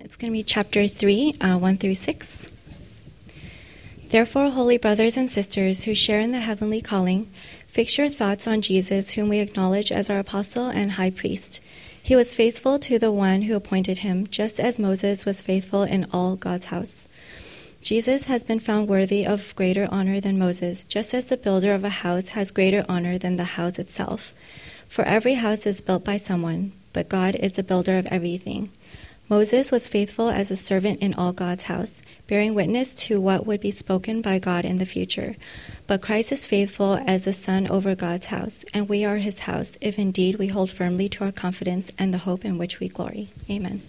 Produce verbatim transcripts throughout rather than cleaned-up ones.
It's going to be chapter three, uh, one through six. Therefore, holy brothers and sisters who share in the heavenly calling, fix your thoughts on Jesus, whom we acknowledge as our apostle and high priest. He was faithful to the one who appointed him, just as Moses was faithful in all God's house. Jesus has been found worthy of greater honor than Moses, just as the builder of a house has greater honor than the house itself. For every house is built by someone, but God is the builder of everything. Moses was faithful as a servant in all God's house, bearing witness to what would be spoken by God in the future. But Christ is faithful as the Son over God's house, and we are his house, if indeed we hold firmly to our confidence and the hope in which we glory. Amen.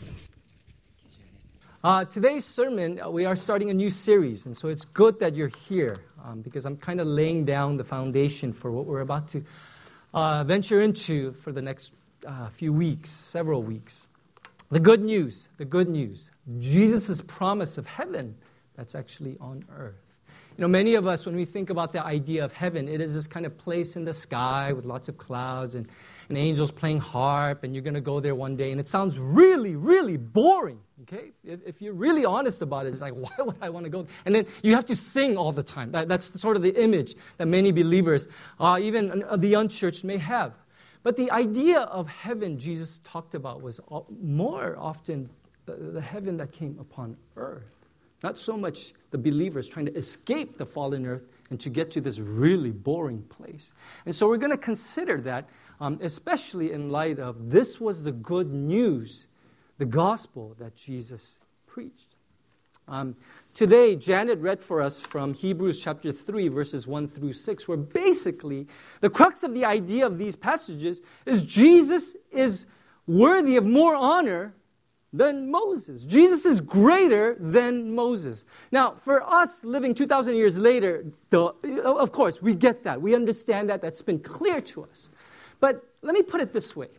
Uh, today's sermon, uh, we are starting a new series, and so it's good that you're here, um, because I'm kind of laying down the foundation for what we're about to uh, venture into for the next uh, few weeks, several weeks. The good news, the good news, Jesus' promise of heaven that's actually on earth. You know, many of us, when we think about the idea of heaven, it is this kind of place in the sky with lots of clouds and, and angels playing harp, and you're going to go there one day, and it sounds really, really boring, okay? If, if you're really honest about it, it's like, why would I want to go? And then you have to sing all the time. That, that's sort of the image that many believers, uh, even the unchurched, may have. But the idea of heaven Jesus talked about was more often the, the heaven that came upon earth. Not so much the believers trying to escape the fallen earth and to get to this really boring place. And so we're going to consider that, um, especially in light of this was the good news, the gospel that Jesus preached. Um, today, Janet read for us from Hebrews chapter three, verses one through six, where basically the crux of the idea of these passages is Jesus is worthy of more honor than Moses. Jesus is greater than Moses. Now, for us living two thousand years later, the, of course, we get that. We understand that. That's been clear to us. But let me put it this way.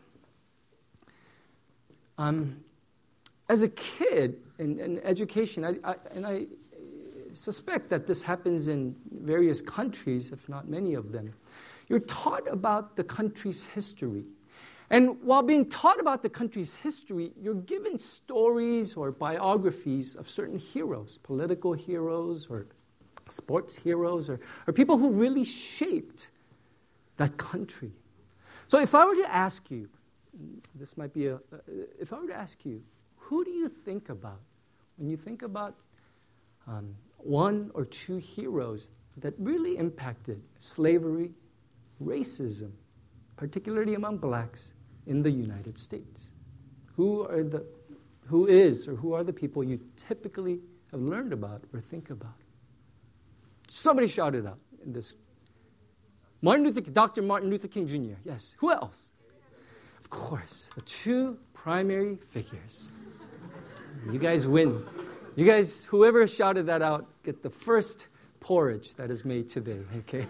Um, as a kid in, in education, I, I, and I suspect that this happens in various countries, if not many of them, you're taught about the country's history. And while being taught about the country's history, you're given stories or biographies of certain heroes, political heroes or sports heroes, or, or people who really shaped that country. So if I were to ask you, this might be a, if I were to ask you, who do you think about when you think about um, one or two heroes that really impacted slavery, racism, particularly among blacks, in the United States? Who are the, who is or who are the people you typically have learned about or think about? Somebody shouted out in this. Martin Luther, Doctor Martin Luther King Junior Yes. Who else? Of course, the two primary figures. You guys win. You guys, whoever shouted that out, get the first porridge that is made today. Okay.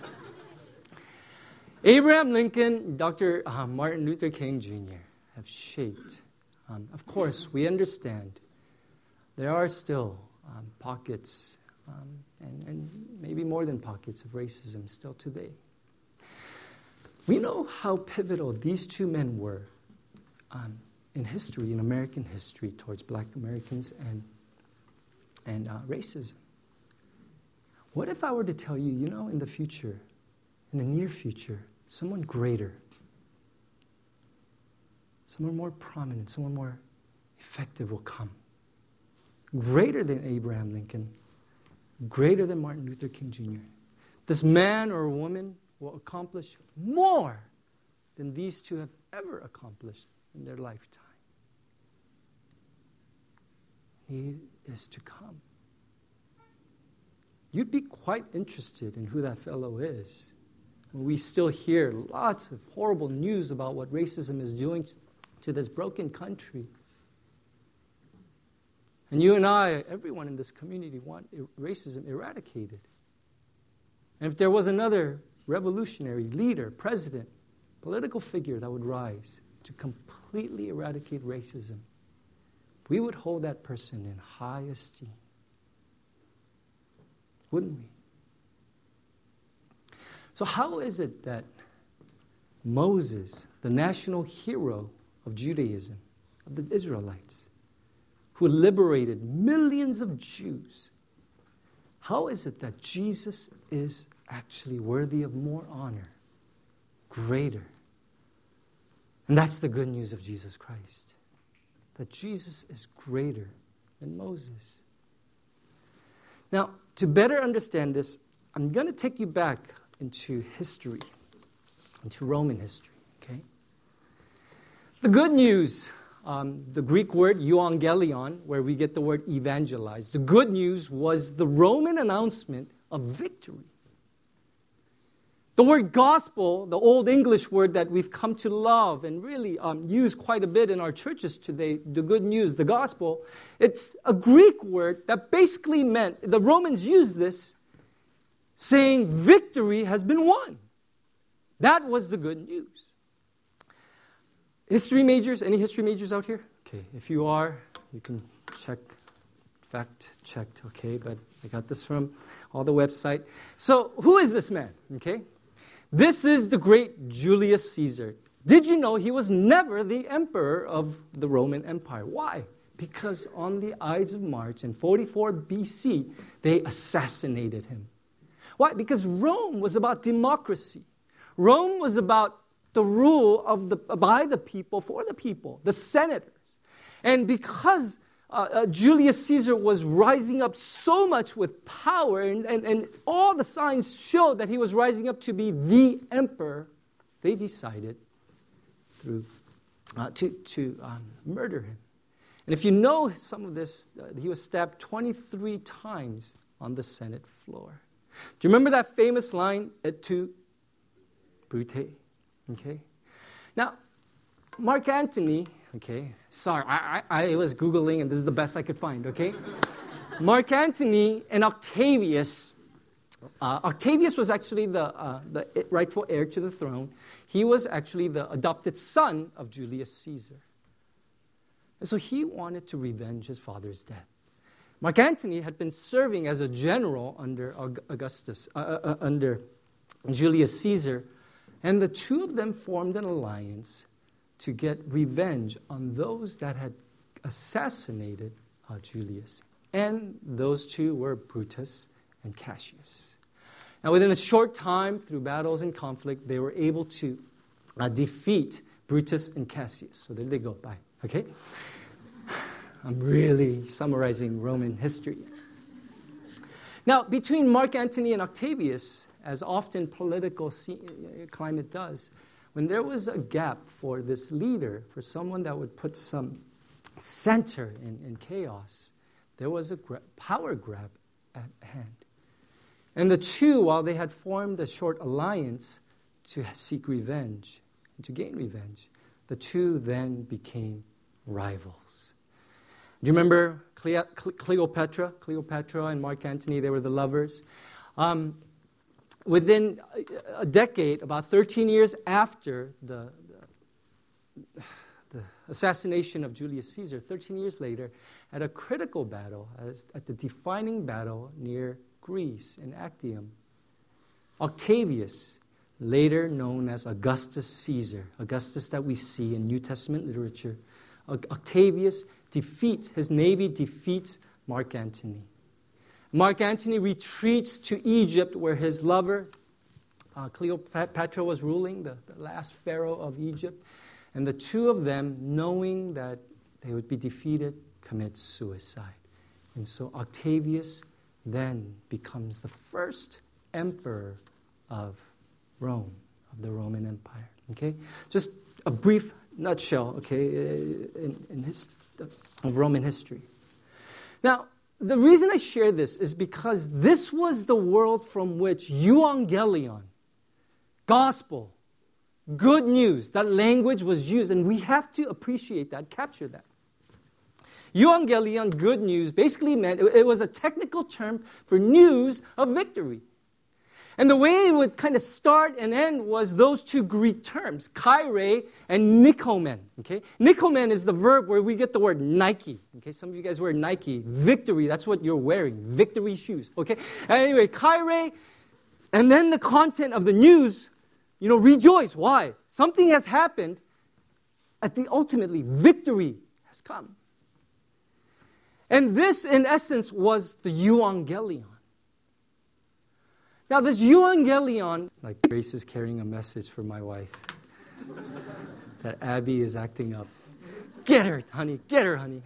Abraham Lincoln, Doctor Uh, Martin Luther King Junior have shaped. Um, of course, we understand there are still um, pockets, um, and, and maybe more than pockets of racism still today. We know how pivotal these two men were um, in history, in American history, towards black Americans and, and uh, racism. What if I were to tell you, you know, in the future, in the near future, someone greater, someone more prominent, someone more effective will come. Greater than Abraham Lincoln, greater than Martin Luther King Junior This man or woman will accomplish more than these two have ever accomplished in their lifetime. He is to come. You'd be quite interested in who that fellow is. We still hear lots of horrible news about what racism is doing to this broken country. And you and I, everyone in this community, want racism eradicated. And if there was another revolutionary leader, president, political figure that would rise to completely eradicate racism, we would hold that person in high esteem. Wouldn't we? So how is it that Moses, the national hero of Judaism, of the Israelites, who liberated millions of Jews, how is it that Jesus is actually worthy of more honor, greater? And that's the good news of Jesus Christ, that Jesus is greater than Moses. Now, to better understand this, I'm going to take you back into history, into Roman history, okay? The good news, um, the Greek word euangelion, where we get the word evangelize, the good news was the Roman announcement of victory. The word gospel, the Old English word that we've come to love and really um, use quite a bit in our churches today, the good news, the gospel, it's a Greek word that basically meant, the Romans used this, saying victory has been won. That was the good news. History majors, any history majors out here? Okay, if you are, you can check, fact checked, okay, but I got this from all the website. So who is this man, okay? This is the great Julius Caesar. Did you know he was never the emperor of the Roman Empire? Why? Because on the Ides of March in forty-four B C, they assassinated him. Why? Because Rome was about democracy. Rome was about the rule of the by the people, for the people, the senators. And because uh, uh, Julius Caesar was rising up so much with power, and, and, and all the signs showed that he was rising up to be the emperor, they decided through uh, to, to um, murder him. And if you know some of this, uh, he was stabbed twenty-three times on the Senate floor. Do you remember that famous line, et tu, Brute? Okay. Now, Mark Antony, okay, sorry, I, I, I was Googling and this is the best I could find, okay? Mark Antony and Octavius, uh, Octavius was actually the, uh, the rightful heir to the throne. He was actually the adopted son of Julius Caesar. And so he wanted to revenge his father's death. Mark Antony had been serving as a general under Augustus, uh, uh, under Julius Caesar, and the two of them formed an alliance to get revenge on those that had assassinated uh, Julius. And those two were Brutus and Cassius. Now, within a short time, through battles and conflict, they were able to uh, defeat Brutus and Cassius. So there they go. Bye. Okay? I'm really summarizing Roman history. Now, between Mark Antony and Octavius, as often political climate does, when there was a gap for this leader, for someone that would put some center in, in chaos, there was a gra- power grab at hand. And the two, while they had formed a short alliance to seek revenge, and to gain revenge, the two then became rivals. Do you remember Cleo- Cleopatra? Cleopatra and Mark Antony, they were the lovers. Um, Within a decade, about thirteen years after the, the, the assassination of Julius Caesar, thirteen years later, at a critical battle, as, at the defining battle near Greece in Actium, Octavius, later known as Augustus Caesar, Augustus that we see in New Testament literature, Octavius defeats, his navy defeats Mark Antony. Mark Antony retreats to Egypt where his lover, uh, Cleopatra, was ruling, the, the last pharaoh of Egypt. And the two of them, knowing that they would be defeated, commit suicide. And so Octavius then becomes the first emperor of Rome, of the Roman Empire. Okay? Just a brief nutshell, okay, in, in his, of Roman history. Now, the reason I share this is because this was the world from which euangelion, gospel, good news, that language was used, and we have to appreciate that, capture that. Euangelion, good news, basically meant, it was a technical term for news of victory. And the way it would kind of start and end was those two Greek terms, chaire and nikomen. Okay, nikomen is the verb where we get the word Nike. Okay, some of you guys wear Nike. Victory, that's what you're wearing. Victory shoes. Okay, anyway, chaire, and then the content of the news. You know, rejoice. Why? Something has happened. At the ultimately, victory has come. And this, in essence, was the euangelion. Now, this euangelion, like Grace is carrying a message for my wife, that Abby is acting up. Get her, honey. Get her, honey.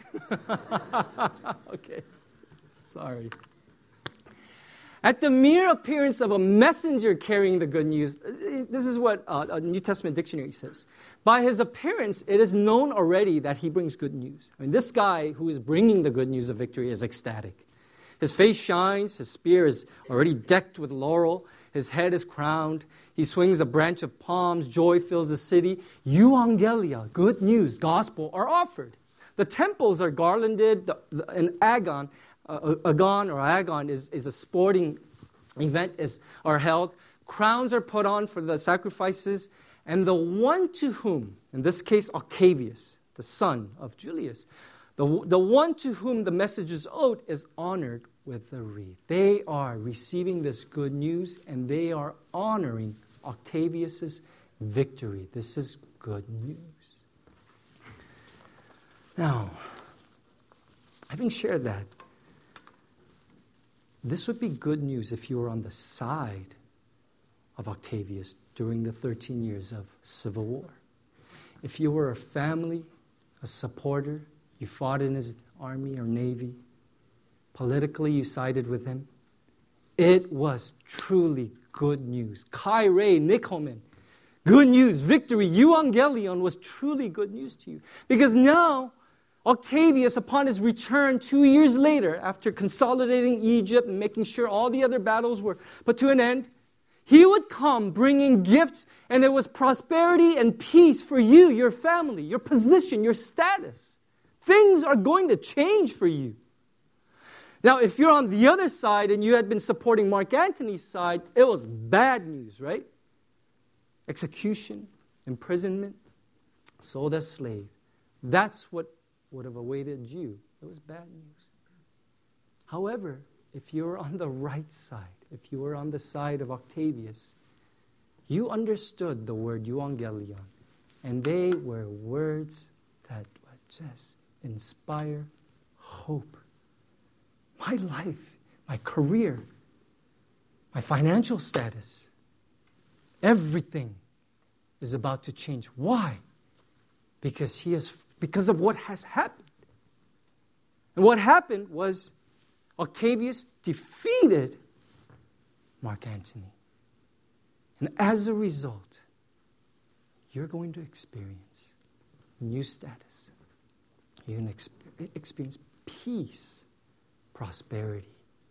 Okay. Sorry. At the mere appearance of a messenger carrying the good news, this is what uh, a New Testament dictionary says. By his appearance, it is known already that he brings good news. I mean, this guy who is bringing the good news of victory is ecstatic. His face shines, his spear is already decked with laurel, his head is crowned, he swings a branch of palms, joy fills the city. Euangelia, good news, gospel, are offered. The temples are garlanded, the, the, an agon, uh, agon or agon is, is a sporting event, is, are held. Crowns are put on for the sacrifices, and the one to whom, in this case Octavius, the son of Julius, the, the one to whom the message is owed is honored with the wreath. They are receiving this good news, and they are honoring Octavius's victory. This is good news. Now, having shared that, this would be good news if you were on the side of Octavius during the thirteen years of civil war. If you were a family, a supporter, you fought in his army or navy, politically you sided with him, it was truly good news. Kyrie, Nikomen, good news, victory, euangelion was truly good news to you. Because now, Octavius, upon his return two years later, after consolidating Egypt and making sure all the other battles were put to an end, he would come bringing gifts, and it was prosperity and peace for you, your family, your position, your status. Things are going to change for you. Now, if you're on the other side and you had been supporting Mark Antony's side, it was bad news, right? Execution, imprisonment, sold as slave. That's what would have awaited you. It was bad news. However, if you were on the right side, if you were on the side of Octavius, you understood the word euangelion, and they were words that would just inspire hope. My life, my career, my financial status, everything is about to change. Why? Because he is because of what has happened. And what happened was Octavius defeated Mark Antony. And as a result, you're going to experience new status. You're going to experience peace, prosperity.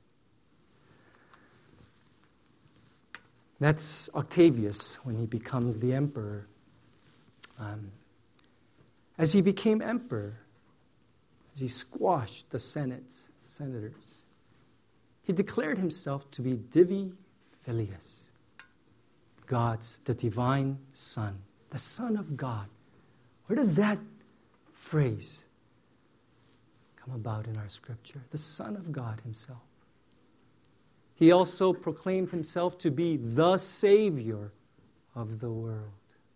That's Octavius when he becomes the emperor. Um, as he became emperor, as he squashed the Senate, senators, he declared himself to be Divi Filius, God's, the divine Son, the Son of God. Where does that phrase come about in our scripture? The Son of God himself. He also proclaimed himself to be the Savior of the world.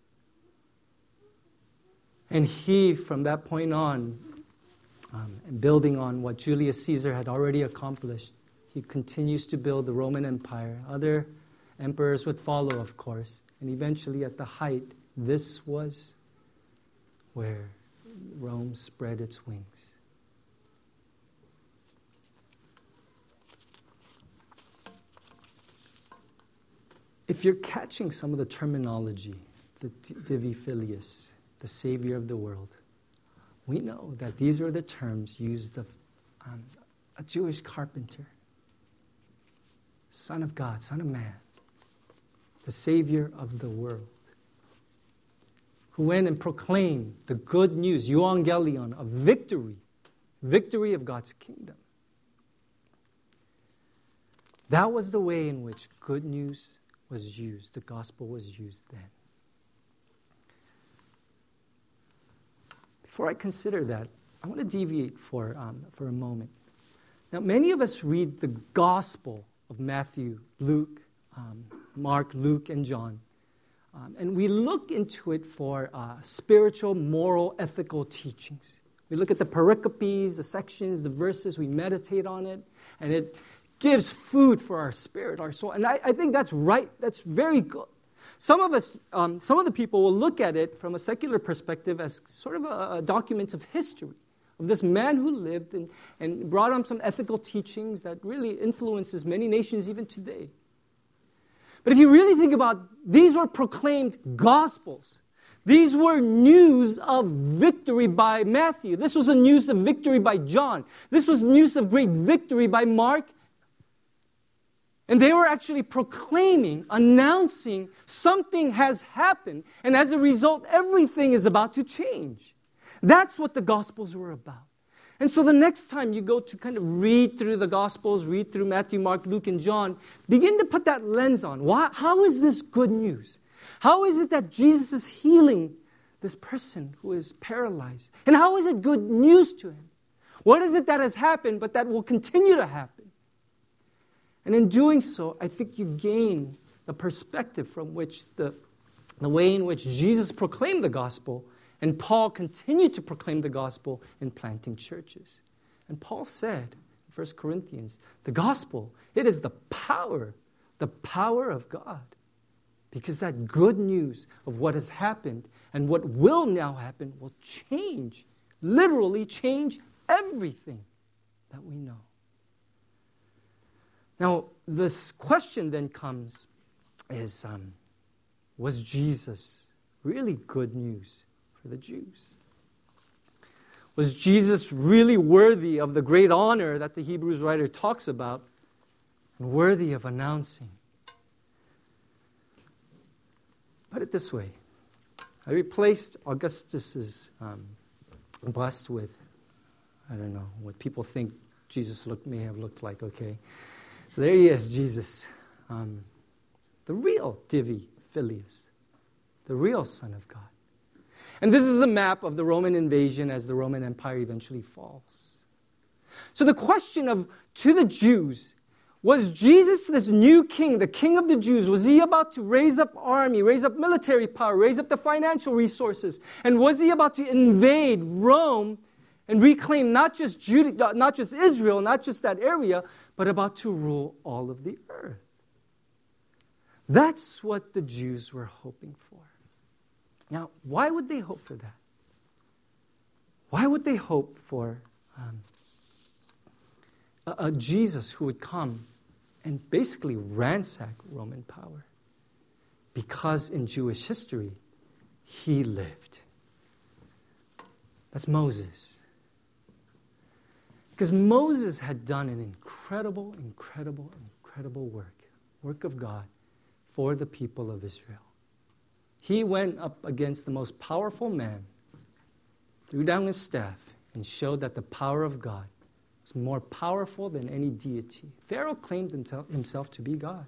And he, from that point on, um, building on what Julius Caesar had already accomplished, he continues to build the Roman Empire. Other emperors would follow, of course. And eventually, at the height, this was where Rome spread its wings. If you're catching some of the terminology, the Divi Filius, the Savior of the world, we know that these are the terms used of um, a Jewish carpenter, Son of God, Son of Man, the Savior of the world, who went and proclaimed the good news, euangelion, of victory, victory of God's kingdom. That was the way in which good news was used, the gospel was used then. Before I consider that, I want to deviate for, um, for a moment. Now, many of us read the gospel of Matthew, Luke, um, Mark, Luke, and John. Um, and we look into it for uh, spiritual, moral, ethical teachings. We look at the pericopes, the sections, the verses, we meditate on it, and it gives food for our spirit, our soul. And I, I think that's right. That's very good. Some of us, um, some of the people will look at it from a secular perspective as sort of a, a document of history, of this man who lived and, and brought on some ethical teachings that really influences many nations even today. But if you really think about it, these were proclaimed gospels. These were news of victory by Matthew. This was a news of victory by John. This was news of great victory by Mark. And they were actually proclaiming, announcing something has happened. And as a result, everything is about to change. That's what the Gospels were about. And so the next time you go to kind of read through the Gospels, read through Matthew, Mark, Luke, and John, begin to put that lens on. Why, how is this good news? How is it that Jesus is healing this person who is paralyzed? And how is it good news to him? What is it that has happened but that will continue to happen? And in doing so, I think you gain the perspective from which the, the way in which Jesus proclaimed the gospel and Paul continued to proclaim the gospel in planting churches. And Paul said in First Corinthians, the gospel, it is the power, the power of God. Because that good news of what has happened and what will now happen will change, literally change everything that we know. Now, this question then comes is, um, was Jesus really good news for the Jews? Was Jesus really worthy of the great honor that the Hebrews writer talks about and worthy of announcing? Put it this way. I replaced Augustus's um, bust with, I don't know, what people think Jesus looked, may have looked like, okay? So there he is, Jesus, um, the real Divi Filius, the real Son of God. And this is a map of the Roman invasion as the Roman Empire eventually falls. So the question of, to the Jews, was Jesus this new king, the king of the Jews? Was he about to raise up army, raise up military power, raise up the financial resources? And was he about to invade Rome and reclaim not just Judah, not just Israel, not just that area, but about to rule all of the earth? That's what the Jews were hoping for. Now, why would they hope for that? Why would they hope for um, a, a Jesus who would come and basically ransack Roman power? Because in Jewish history, he lived. That's Moses. Because Moses had done an incredible, incredible, incredible work, work of God for the people of Israel. He went up against the most powerful man, threw down his staff, and showed that the power of God was more powerful than any deity. Pharaoh claimed himself to be God.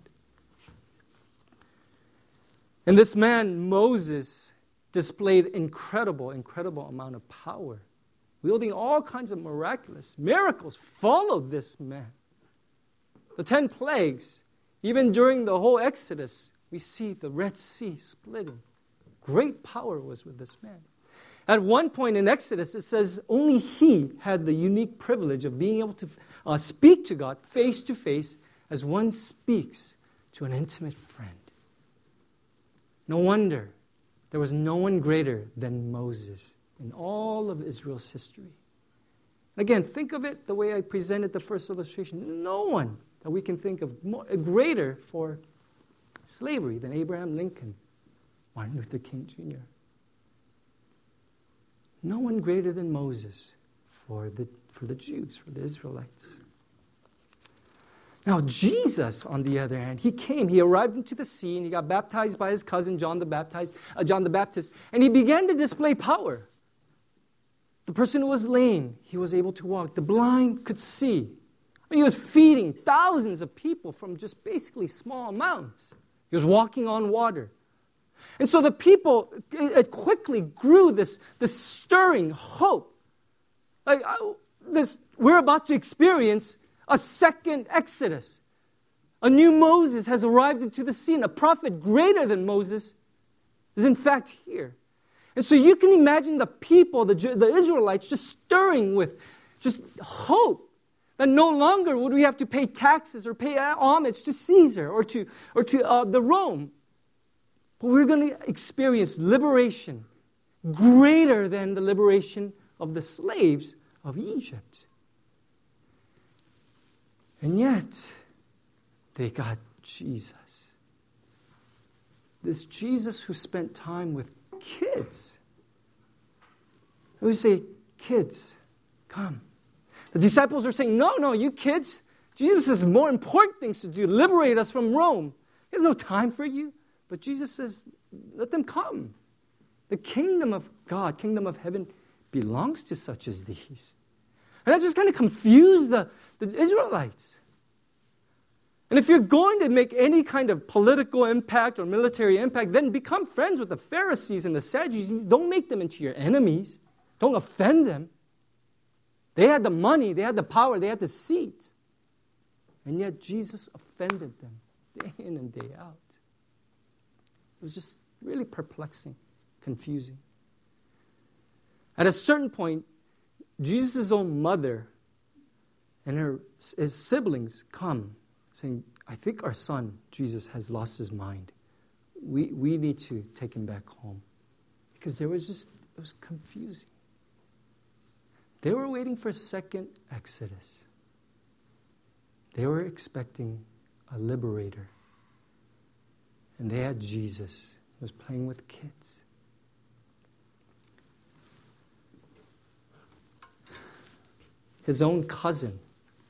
And this man, Moses, displayed incredible, incredible amount of power, wielding all kinds of miraculous miracles followed this man. The ten plagues, even during the whole Exodus, we see the Red Sea splitting. Great power was with this man. At one point in Exodus, it says only he had the unique privilege of being able to uh, speak to God face to face as one speaks to an intimate friend. No wonder there was no one greater than Moses in all of Israel's history. Again, think of it the way I presented the first illustration. No one that we can think of more, greater for slavery than Abraham Lincoln, Martin Luther King Junior No one greater than Moses for the, for the Jews, for the Israelites. Now, Jesus, on the other hand, he came, he arrived into the scene, he got baptized by his cousin John the Baptist, uh, John the Baptist, and he began to display power. The person who was lame, he was able to walk. The blind could see. I mean, he was feeding thousands of people from just basically small amounts. He was walking on water. And so the people, it, it quickly grew this, this stirring hope. Like uh, this, we're about to experience a second Exodus. A new Moses has arrived into the scene. A prophet greater than Moses is in fact here. And so you can imagine the people, the, the Israelites, just stirring with just hope that no longer would we have to pay taxes or pay homage to Caesar or to, or to uh, the Rome. But we're going to experience liberation greater than the liberation of the slaves of Egypt. And yet, they got Jesus. This Jesus who spent time with kids. And we say, kids, come. The disciples are saying, no, no, you kids, Jesus has more important things to do. Liberate us from Rome. There's no time for you. But Jesus says, let them come. The kingdom of God, kingdom of heaven, belongs to such as these. And that just kind of confused the, the Israelites. And if you're going to make any kind of political impact or military impact, then become friends with the Pharisees and the Sadducees. Don't make them into your enemies. Don't offend them. They had the money, they had the power, they had the seat. And yet Jesus offended them day in and day out. It was just really perplexing, confusing. At a certain point, Jesus' own mother and her, his siblings come, saying, I think our son, Jesus, has lost his mind. We, we need to take him back home. Because there was just, it was confusing. They were waiting for a second Exodus. They were expecting a liberator. And they had Jesus, who was playing with kids. His own cousin,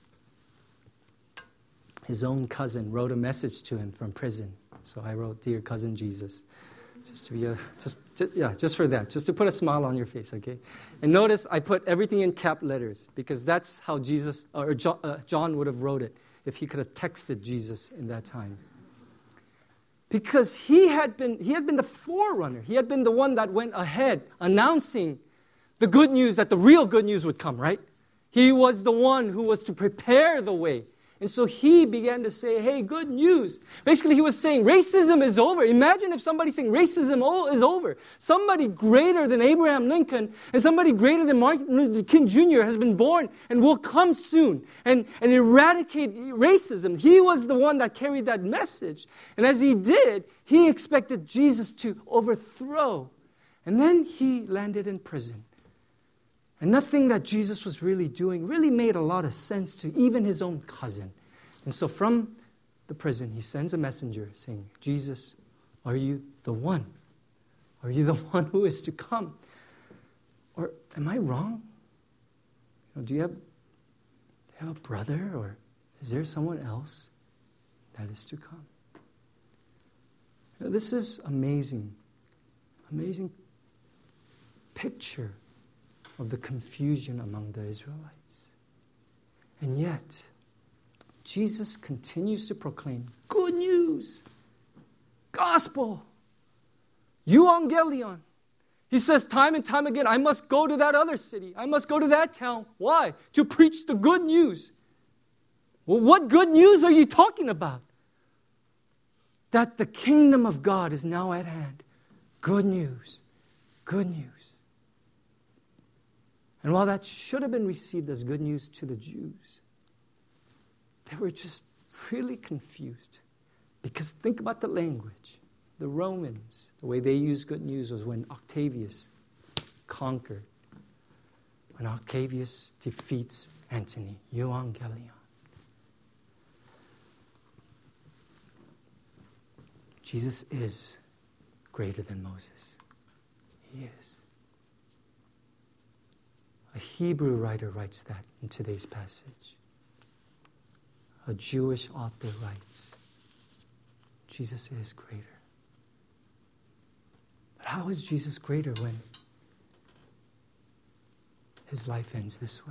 his own cousin wrote a message to him from prison. So I wrote, Dear Cousin Jesus. Just to be a, just, just yeah, just for that, just to put a smile on your face, okay? And notice I put everything in cap letters because that's how Jesus or John, uh, John would have wrote it if he could have texted Jesus in that time. Because he had been he had been the forerunner. He had been the one that went ahead announcing the good news, that the real good news would come, right? He was the one who was to prepare the way. And so he began to say, hey, good news. Basically, he was saying racism is over. Imagine if somebody saying racism is over. Somebody greater than Abraham Lincoln and somebody greater than Martin Luther King Junior has been born and will come soon and, and eradicate racism. He was the one that carried that message. And as he did, he expected Jesus to overthrow. And then he landed in prison. And nothing that Jesus was really doing really made a lot of sense to even his own cousin. And so from the prison, he sends a messenger saying, Jesus, are you the one? Are you the one who is to come? Or am I wrong? You know, do you have, do you have a brother? Or is there someone else that is to come? You know, this is amazing. Amazing picture of the confusion among the Israelites. And yet, Jesus continues to proclaim good news, gospel, euangelion. He says time and time again, I must go to that other city. I must go to that town. Why? To preach the good news. Well, what good news are you talking about? That the kingdom of God is now at hand. Good news. Good news. And while that should have been received as good news to the Jews, they were just really confused. Because think about the language. The Romans, the way they used good news was when Octavius conquered. When Octavius defeats Antony, euangelion. Jesus is greater than Moses. He is. A Hebrew writer writes that in today's passage. A Jewish author writes, Jesus is greater. But how is Jesus greater when his life ends this way?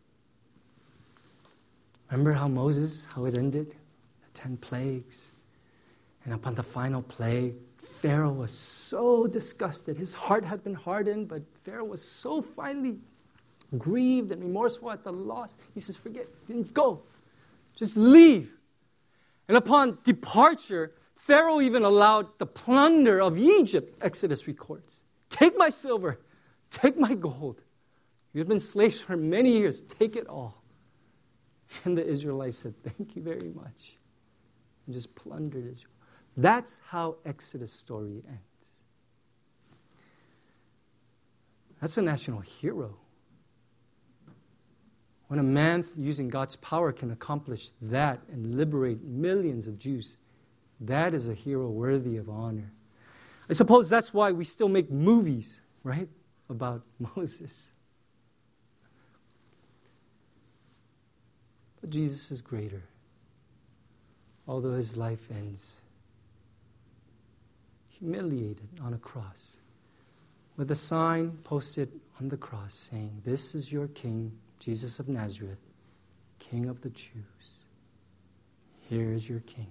Remember how Moses, how it ended? The ten plagues. And upon the final plague, Pharaoh was so disgusted. His heart had been hardened, but Pharaoh was so finally grieved and remorseful at the loss. He says, forget, go. Just leave. And upon departure, Pharaoh even allowed the plunder of Egypt, Exodus records. Take my silver. Take my gold. You have been slaves for many years. Take it all. And the Israelites said, thank you very much. And just plundered Israel. That's how Exodus story ends. That's a national hero. When a man using God's power can accomplish that and liberate millions of Jews, that is a hero worthy of honor. I suppose that's why we still make movies, right, about Moses. But Jesus is greater, although his life ends humiliated on a cross with a sign posted on the cross saying, "This is your King, Jesus of Nazareth, King of the Jews. Here is your King."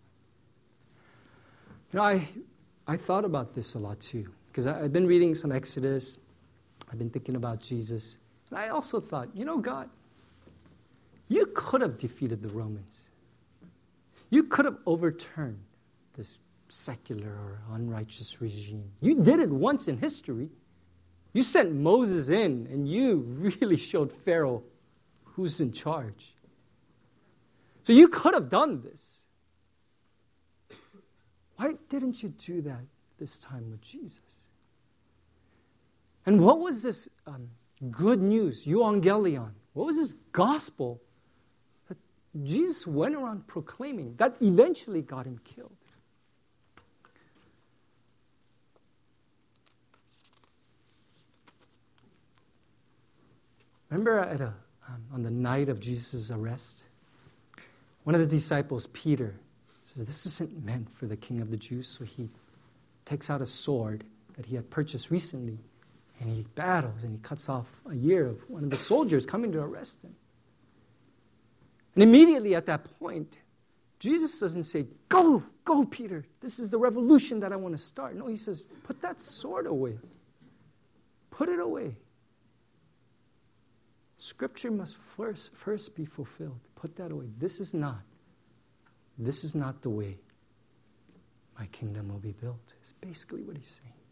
You know, I I thought about this a lot too, because I've been reading some Exodus. I've been thinking about Jesus. And I also thought, you know, God, you could have defeated the Romans. You could have overturned this secular or unrighteous regime. You did it once in history. You sent Moses in, and you really showed Pharaoh who's in charge. So you could have done this. Why didn't you do that this time with Jesus? And what was this um, good news, euangelion? What was this gospel that Jesus went around proclaiming that eventually got him killed? Remember at a, um, on the night of Jesus' arrest, one of the disciples, Peter, says, "This isn't meant for the King of the Jews." So he takes out a sword that he had purchased recently, and he battles, and he cuts off a ear of one of the soldiers coming to arrest him. And immediately at that point, Jesus doesn't say, "Go, go, Peter. This is the revolution that I want to start." No, he says, "Put that sword away. Put it away. Scripture must first, first be fulfilled. Put that away. This is not, this is not the way my kingdom will be built." It's basically what he's saying.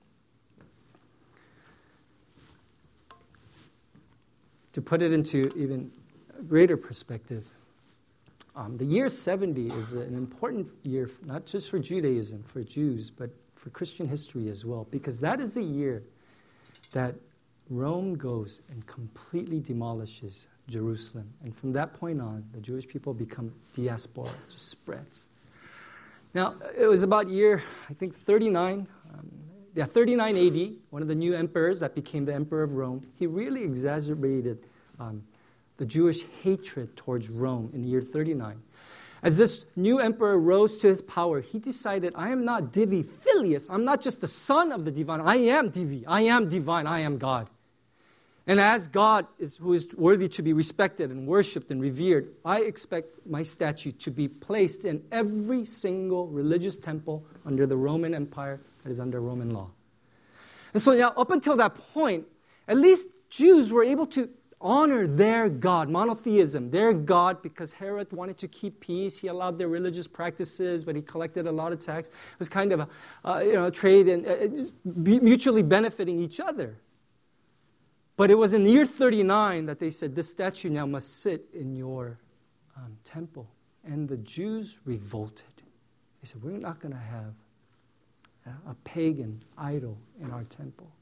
To put it into even a greater perspective, um, the year seventy is an important year, not just for Judaism, for Jews, but for Christian history as well, because that is the year that Rome goes and completely demolishes Jerusalem. And from that point on, the Jewish people become diaspora, just spreads. Now, it was about year, I think, thirty-nine. Um, yeah, thirty-nine A D, one of the new emperors that became the emperor of Rome. He really exacerbated um, the Jewish hatred towards Rome in the year thirty-nine. As this new emperor rose to his power, he decided, I am not Divi Filius. I'm not just the son of the divine. I am Divi. I am divine. I am God. And as God is who is worthy to be respected and worshipped and revered, I expect my statue to be placed in every single religious temple under the Roman Empire that is under Roman law. And so now, up until that point, at least Jews were able to honor their God, monotheism, their God, because Herod wanted to keep peace. He allowed their religious practices, but he collected a lot of tax. It was kind of a uh, you know trade and uh, just mutually benefiting each other. But it was in the year thirty-nine that they said, this statue now must sit in your um, temple. And the Jews revolted. They said, we're not going to have a, a pagan idol in our temple.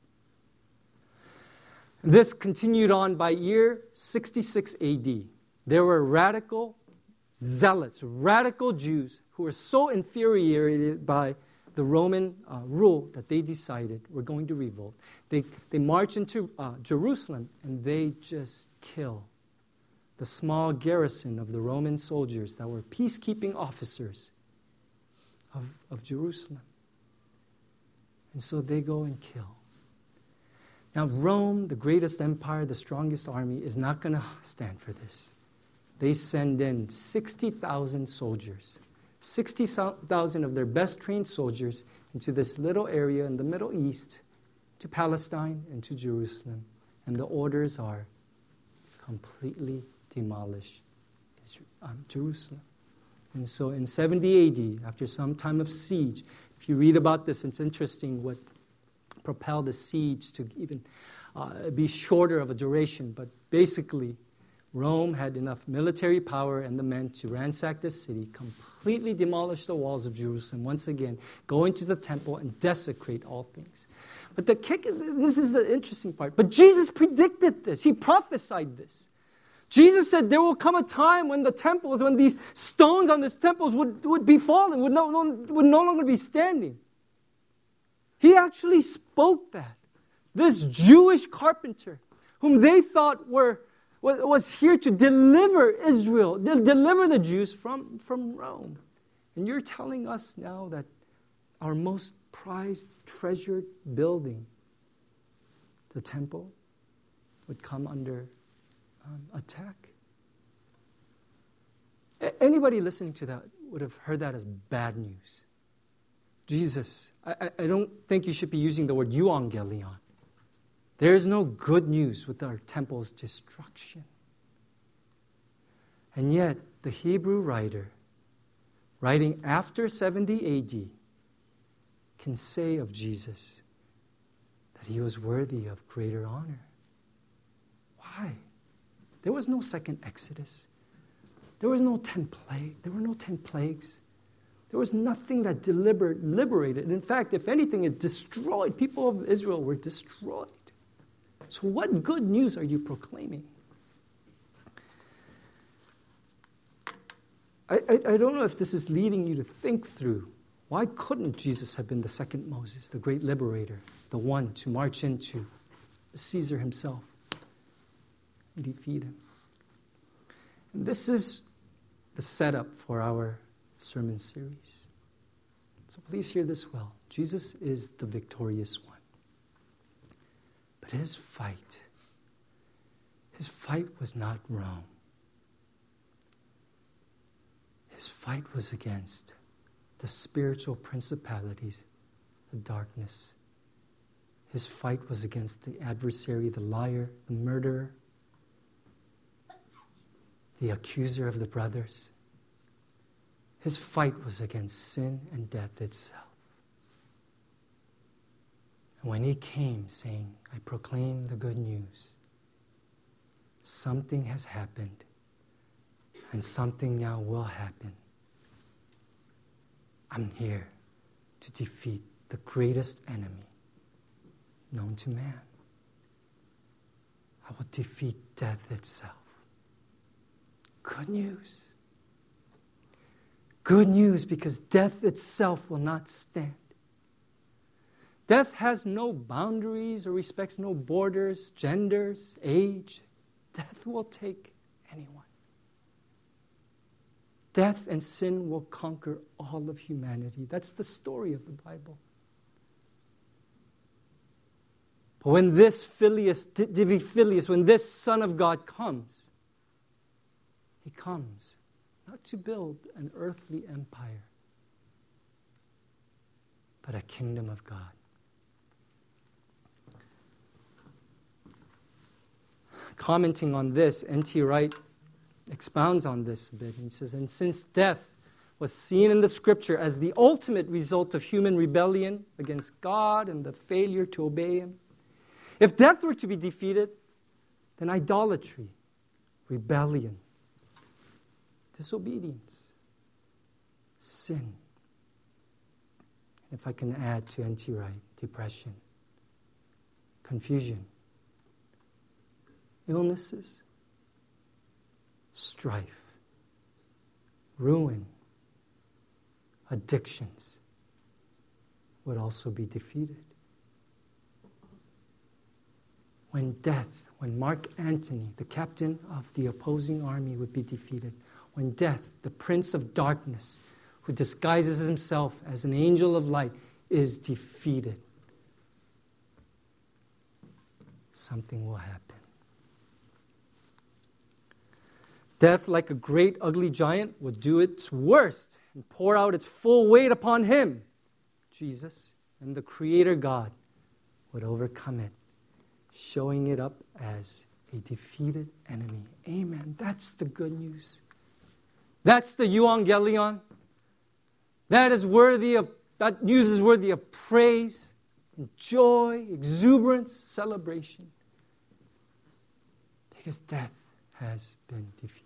This continued on by year sixty-six A D. There were radical zealots, radical Jews who were so infuriated by the Roman uh, rule that they decided we're going to revolt. They, they march into uh, Jerusalem and they just kill the small garrison of the Roman soldiers that were peacekeeping officers of, of Jerusalem. And so they go and kill. Now, Rome, the greatest empire, the strongest army, is not going to stand for this. They send in sixty thousand soldiers, sixty thousand of their best trained soldiers into this little area in the Middle East, to Palestine and to Jerusalem. And the orders are completely demolish um, Jerusalem. And so in seventy A D, after some time of siege, if you read about this, it's interesting what propel the siege to even uh, be shorter of a duration. But basically, Rome had enough military power and the men to ransack the city, completely demolish the walls of Jerusalem once again, go into the temple and desecrate all things. But the kick, this is the interesting part. But Jesus predicted this. He prophesied this. Jesus said there will come a time when the temples, when these stones on these temples would, would be fallen, would no, no, would no longer be standing. He actually spoke that. This Jewish carpenter, whom they thought were was here to deliver Israel, de- deliver the Jews from, from Rome. And you're telling us now that our most prized, treasured building, the temple, would come under Um, attack. A- anybody listening to that would have heard that as bad news. Jesus, I, I, I don't think you should be using the word euangelion. There is no good news with our temple's destruction. And yet, the Hebrew writer, writing after seventy A D, can say of Jesus that he was worthy of greater honor. Why? There was no second Exodus. There was no ten plagues. There were no ten plagues. There was nothing that delivered, liberated. In fact, if anything, it destroyed. People of Israel were destroyed. So what good news are you proclaiming? I, I, I don't know if this is leading you to think through. Why couldn't Jesus have been the second Moses, the great liberator, the one to march into Caesar himself? Defeat him. And this is the setup for our sermon series. So please hear this well. Jesus is the victorious one. But his fight, his fight was not Rome. His fight was against the spiritual principalities, the darkness. His fight was against the adversary, the liar, the murderer, the accuser of the brothers. His fight was against sin and death itself. And when he came saying, I proclaim the good news, something has happened, and something now will happen. I'm here to defeat the greatest enemy known to man. I will defeat death itself. Good news. Good news, because death itself will not stand. Death has no boundaries or respects no borders, genders, age. Death will take anyone. Death and sin will conquer all of humanity. That's the story of the Bible. But when this Filius, Divi Filius, when this Son of God comes, he comes not to build an earthly empire, but a kingdom of God. Commenting on this, N T Wright expounds on this a bit. He says, and since death was seen in the Scripture as the ultimate result of human rebellion against God and the failure to obey Him, if death were to be defeated, then idolatry, rebellion, disobedience, sin, and if I can add to N T Wright, depression, confusion, illnesses, strife, ruin, addictions would also be defeated. When death, when Mark Antony, the captain of the opposing army, would be defeated, when death, the prince of darkness, who disguises himself as an angel of light, is defeated, something will happen. Death, like a great ugly giant, would do its worst and pour out its full weight upon him. Jesus and the Creator God would overcome it, showing it up as a defeated enemy. Amen. That's the good news. That's the euangelion. That is worthy of, that news is worthy of praise. and joy, exuberance, celebration. Because death has been defeated.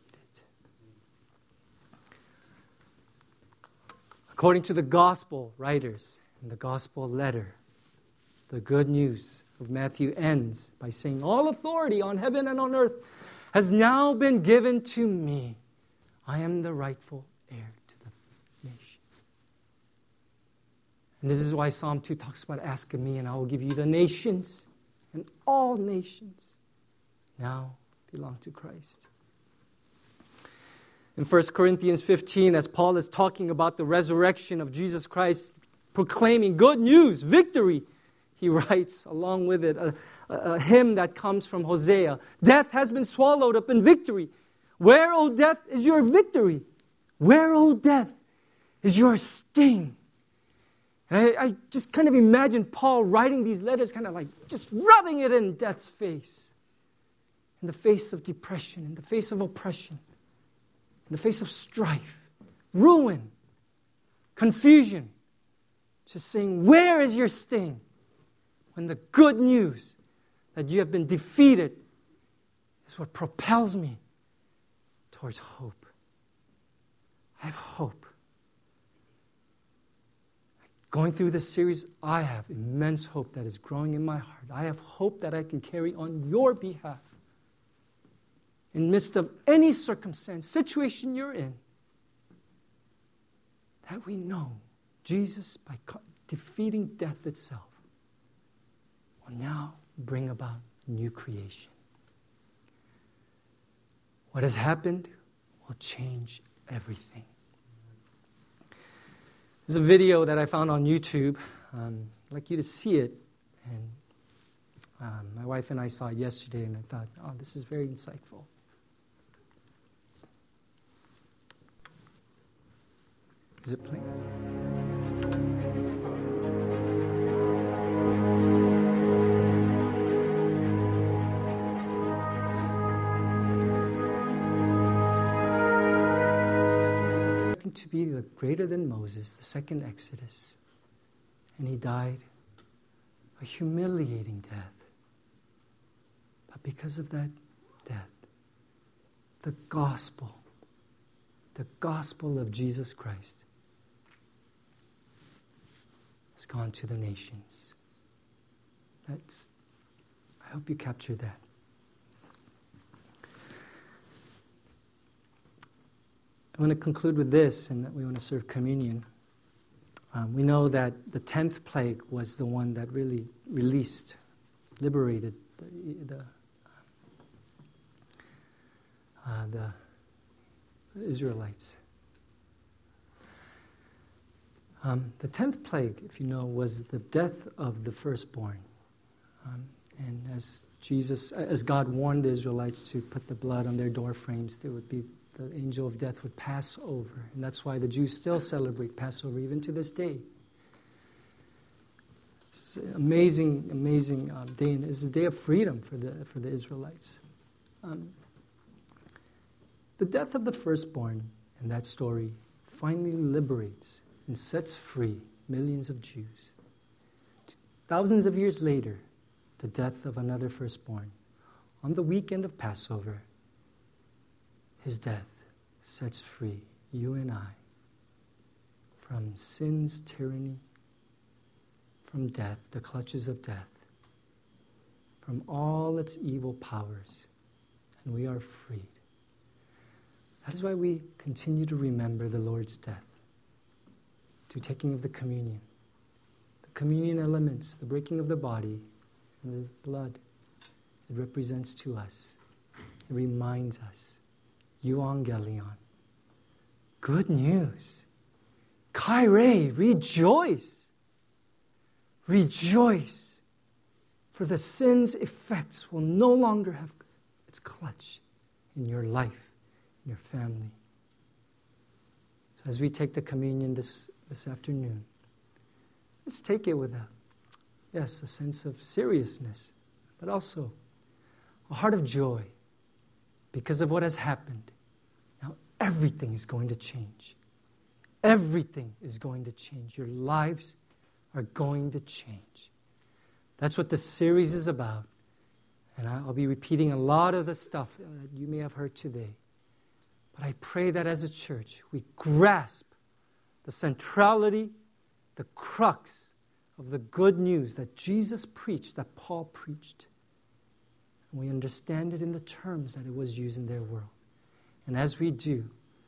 According to the gospel writers in the gospel letter, the good news of Matthew ends by saying, all authority on heaven and on earth has now been given to me. I am the rightful heir to the nations. And this is why Psalm two talks about, ask of me and I will give you the nations, and all nations now belong to Christ. In First Corinthians fifteen, as Paul is talking about the resurrection of Jesus Christ, proclaiming good news, victory, he writes along with it a, a, a hymn that comes from Hosea. Death has been swallowed up in victory. Where, O death, is your victory? Where, O death, is your sting? And I, I just kind of imagine Paul writing these letters, kind of like just rubbing it in death's face. In the face of depression, in the face of oppression, in the face of strife, ruin, confusion. Just saying, where is your sting? When the good news that you have been defeated is what propels me towards hope. I have hope. Going through this series, I have immense hope that is growing in my heart. I have hope that I can carry on your behalf. In the midst of any circumstance, situation you're in, that we know Jesus, by defeating death itself, will now bring about new creation. What has happened will change everything. There's a video that I found on YouTube. Um, I'd like you to see it. And um, my wife and I saw it yesterday, and I thought, oh, this is very insightful. Is it playing? To be the greater than Moses, the second Exodus. And he died a humiliating death. But because of that death, the gospel, the gospel of Jesus Christ has gone to the nations. That's, I hope you capture that. I want to conclude with this, and that we want to serve communion. Um, we know that the tenth plague was the one that really released, liberated the, the, uh, the Israelites. Um, the tenth plague, if you know, was the death of the firstborn. Um, and as Jesus, as God warned the Israelites to put the blood on their door frames, there would be the angel of death would pass over. And that's why the Jews still celebrate Passover even to this day. It's an amazing, amazing um, day. And it's a day of freedom for the, for the Israelites. Um, the death of the firstborn in that story finally liberates and sets free millions of Jews. Thousands of years later, the death of another firstborn. On the weekend of Passover, his death sets free you and I from sin's tyranny, from death, the clutches of death, from all its evil powers, and we are freed. That is why we continue to remember the Lord's death through taking of the communion. The communion elements, the breaking of the body and the blood, it represents to us. It reminds us. Euangelion. Good news. Kyrie, rejoice. Rejoice. For the sin's effects will no longer have its clutch in your life, in your family. So as we take the communion this, this afternoon, let's take it with a, yes, a sense of seriousness, but also a heart of joy. Because of what has happened, now everything is going to change. Everything is going to change. Your lives are going to change. That's what the series is about. And I'll be repeating a lot of the stuff that you may have heard today. But I pray that as a church, we grasp the centrality, the crux of the good news that Jesus preached, that Paul preached. And we understand it in the terms that it was used in their world. And as we do,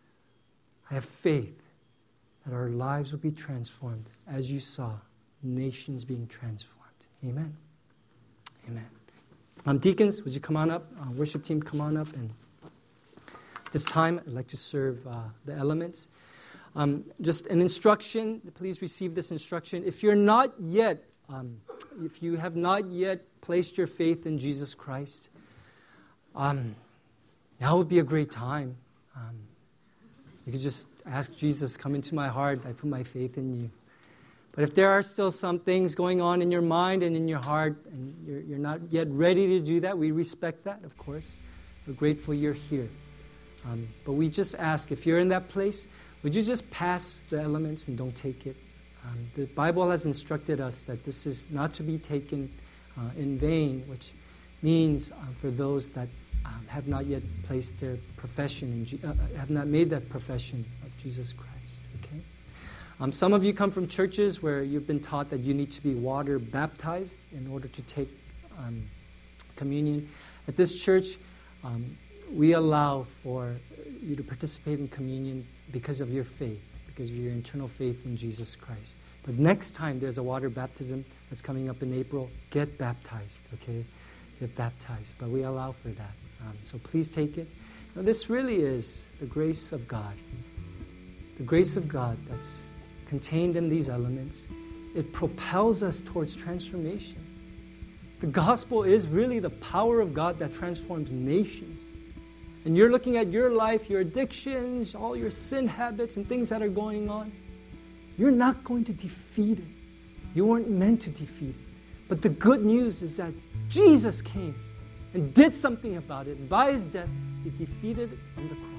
I have faith that our lives will be transformed, as you saw, nations being transformed. Amen. Amen. Um, deacons, would you come on up? Uh, worship team, come on up. And this time, I'd like to serve uh, the elements. Um, just an instruction. Please receive this instruction. If you're not yet, um, if you have not yet placed your faith in Jesus Christ, um, now would be a great time. Um, you could just ask Jesus, come into my heart. I put my faith in you. But if there are still some things going on in your mind and in your heart, and you're, you're not yet ready to do that, we respect that, of course. We're grateful you're here. Um, but we just ask, if you're in that place, would you just pass the elements and don't take it? Um, the Bible has instructed us that this is not to be taken uh, in vain, which means uh, for those that um, have not yet placed their profession, in G- uh, have not made that profession of Jesus Christ. Okay. Um, some of you come from churches where you've been taught that you need to be water baptized in order to take um, communion. At this church, um, we allow for you to participate in communion because of your faith, because of your internal faith in Jesus Christ. But next time there's a water baptism that's coming up in April, get baptized, okay? Get baptized. But we allow for that. Um, so please take it. Now, this really is the grace of God. The grace of God that's contained in these elements. It propels us towards transformation. The gospel is really the power of God that transforms nations. And you're looking at your life, your addictions, all your sin habits and things that are going on. You're not going to defeat it. You weren't meant to defeat it. But the good news is that Jesus came and did something about it. By his death, he defeated it on the cross.